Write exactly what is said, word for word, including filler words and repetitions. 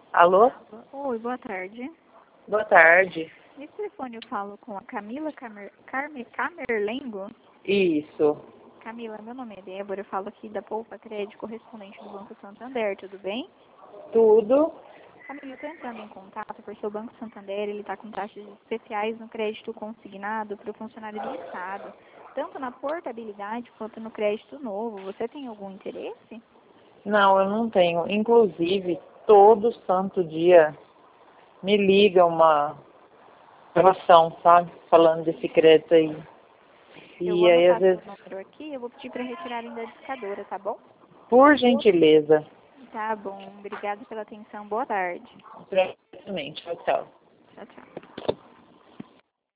Alô? Oi, boa tarde. Boa tarde. Nesse telefone eu falo com a Camila Camer, Carme, Camerlengo. Isso. Camila, meu nome é Débora, eu falo aqui da Poupa Crédito, correspondente do Banco Santander, tudo bem? Tudo. Camila, eu estou entrando em contato porque o Banco Santander está com taxas especiais no crédito consignado para o funcionário do Estado, tanto na portabilidade quanto no crédito novo. Você tem algum interesse? Não, eu não tenho. Inclusive, todo santo dia me liga uma relação, sabe? Falando desse crédito aí. Eu vou E aí, às anotar vezes, seu número aqui, eu vou pedir para retirarem da discadora, tá bom? por gentileza. Tá bom, obrigada pela atenção, boa tarde. Exatamente. Tchau, tchau. Tchau, tchau.